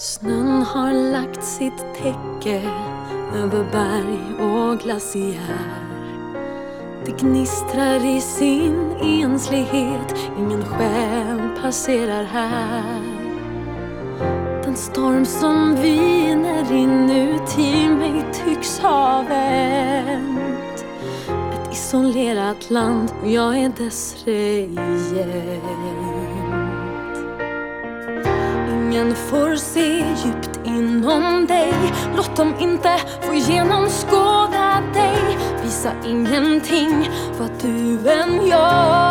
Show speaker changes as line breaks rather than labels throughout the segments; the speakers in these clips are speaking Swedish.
Snön har lagt sitt täcke över berg och glaciär. Det gnistrar i sin enslighet, ingen själ passerar här. Den storm som viner inuti mig tycks ha vänt. Ett isolerat land och jag är dess regent. Ingen får se djupt inom dig, låt dem inte få genomskåda dig. Visa ingenting vad du än gör.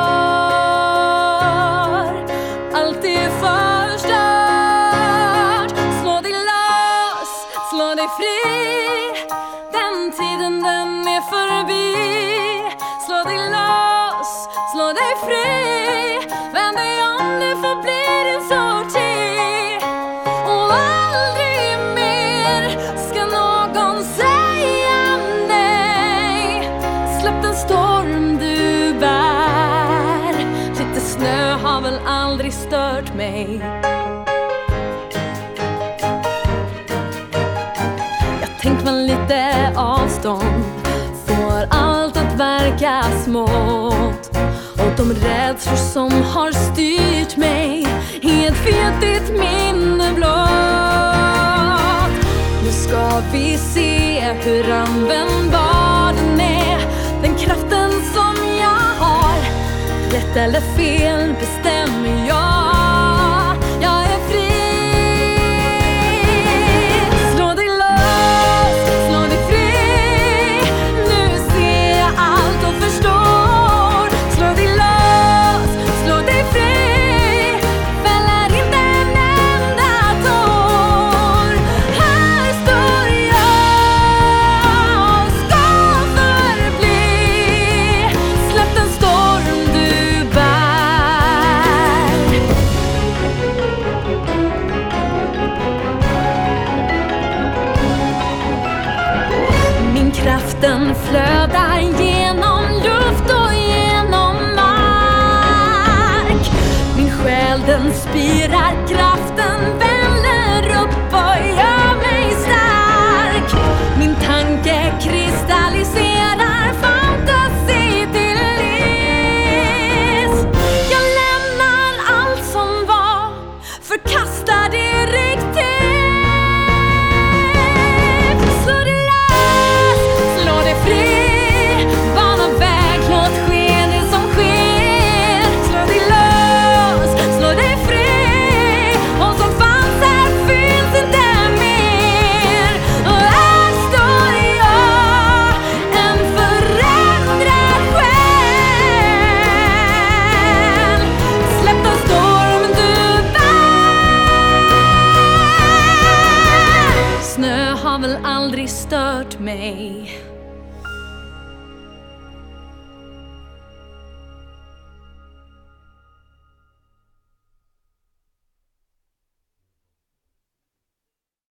Allt är förstört. Slå dig lös, slå dig fri. Den tiden den är förbi. Slå dig lös, slå dig fri. Vänd dig om, det får bli din sorti. Storm du bär, lite snö har väl aldrig stört mig. Jag tänkt mig lite avstånd, får allt att verka smått. Och de rädslor som har styrt mig är ett fetigt minne blott. Nu ska vi se hur användbar den är, den kraften som jag har. Rätt eller fel bestämmer jag. Jag är fri. Slå dig lös, slå dig fri. Nu ser jag allt och förstår. Slå dig lös, slå dig fri. Fäller inte en enda tår. Här står jag, ska förbli. Släpp den storm du bär. Min kraften flödar genom luft och genom mark. Min själ den spirar, kraften väller upp och gör mig stark. Min tanke kristalliserar fantasi till livs. Jag lämnar allt som var, förkastar direktiv. Slå dig lös, slå dig fri. Bana väg, låt ske det som sker. Slå dig lös, slå dig fri. Och som fanns här finns inte mer. Och här står jag, en förändrad själ. Släpp den storm du bär. Snö har väl aldrig stört mig.